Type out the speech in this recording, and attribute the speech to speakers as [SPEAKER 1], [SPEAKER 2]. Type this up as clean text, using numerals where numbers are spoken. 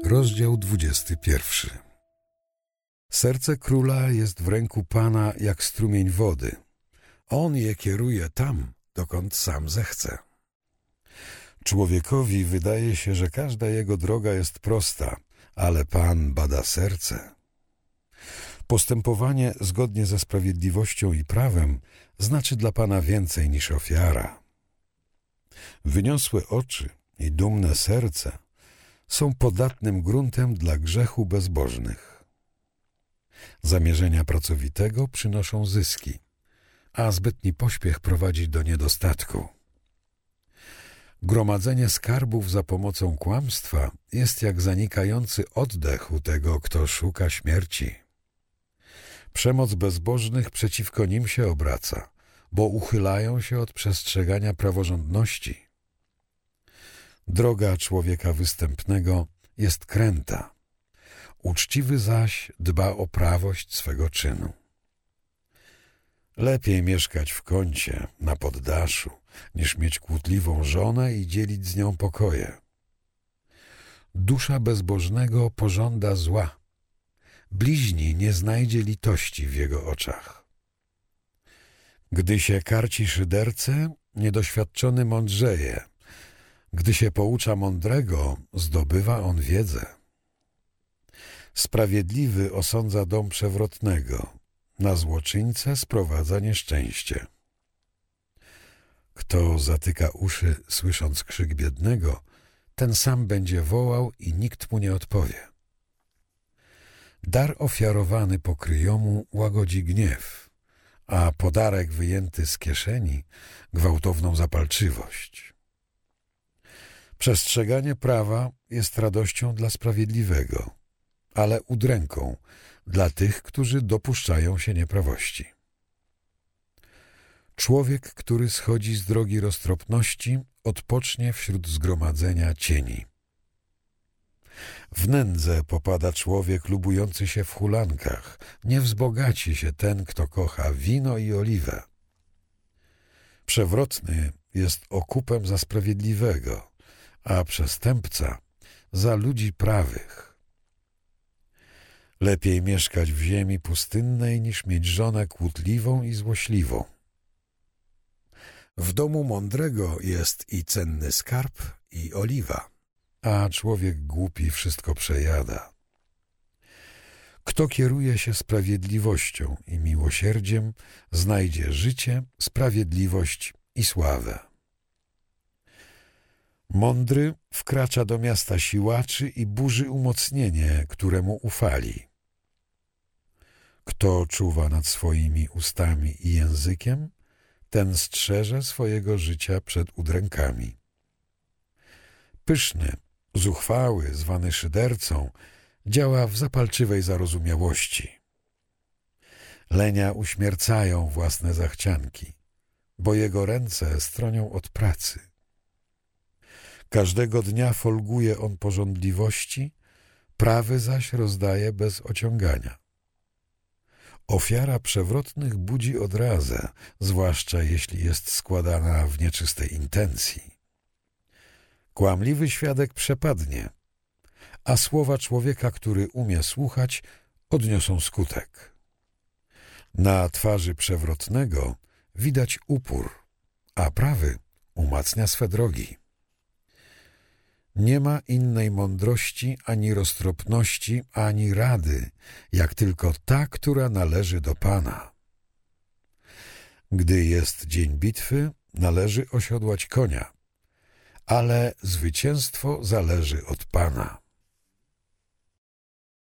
[SPEAKER 1] Rozdział 21. Serce króla jest w ręku Pana jak strumień wody. On je kieruje tam, dokąd sam zechce. Człowiekowi wydaje się, że każda jego droga jest prosta, ale Pan bada serce. Postępowanie zgodnie ze sprawiedliwością i prawem znaczy dla Pana więcej niż ofiara. Wyniosłe oczy i dumne serce są podatnym gruntem dla grzechu bezbożnych. Zamierzenia pracowitego przynoszą zyski, a zbytni pośpiech prowadzi do niedostatku. Gromadzenie skarbów za pomocą kłamstwa jest jak zanikający oddech u tego, kto szuka śmierci. Przemoc bezbożnych przeciwko nim się obraca, bo uchylają się od przestrzegania praworządności. Droga człowieka występnego jest kręta, uczciwy zaś dba o prawość swego czynu. Lepiej mieszkać w kącie, na poddaszu, niż mieć kłótliwą żonę i dzielić z nią pokoje. Dusza bezbożnego pożąda zła. Bliźni nie znajdzie litości w jego oczach. Gdy się karci szydercę, niedoświadczony mądrzeje. Gdy się poucza mądrego, zdobywa on wiedzę. Sprawiedliwy osądza dom przewrotnego, na złoczyńcę sprowadza nieszczęście. Kto zatyka uszy, słysząc krzyk biednego, ten sam będzie wołał i nikt mu nie odpowie. Dar ofiarowany pokryjomu łagodzi gniew, a podarek wyjęty z kieszeni gwałtowną zapalczywość. Przestrzeganie prawa jest radością dla sprawiedliwego, ale udręką dla tych, którzy dopuszczają się nieprawości. Człowiek, który schodzi z drogi roztropności, odpocznie wśród zgromadzenia cieni. W nędzę popada człowiek lubujący się w hulankach, nie wzbogaci się ten, kto kocha wino i oliwę. Przewrotny jest okupem za sprawiedliwego, a przestępca za ludzi prawych. Lepiej mieszkać w ziemi pustynnej, niż mieć żonę kłótliwą i złośliwą. W domu mądrego jest i cenny skarb, i oliwa, a człowiek głupi wszystko przejada. Kto kieruje się sprawiedliwością i miłosierdziem, znajdzie życie, sprawiedliwość i sławę. Mądry wkracza do miasta siłaczy i burzy umocnienie, któremu ufali. Kto czuwa nad swoimi ustami i językiem, ten strzeże swojego życia przed udrękami. Pyszny, zuchwały, zwany szydercą, działa w zapalczywej zarozumiałości. Lenia uśmiercają własne zachcianki, bo jego ręce stronią od pracy. Każdego dnia folguje on pożądliwości, prawy zaś rozdaje bez ociągania. Ofiara przewrotnych budzi odrazę, zwłaszcza jeśli jest składana w nieczystej intencji. Kłamliwy świadek przepadnie, a słowa człowieka, który umie słuchać, odniosą skutek. Na twarzy przewrotnego widać upór, a prawy umacnia swe drogi. Nie ma innej mądrości, ani roztropności, ani rady, jak tylko ta, która należy do Pana. Gdy jest dzień bitwy, należy osiodłać konia, ale zwycięstwo zależy od Pana.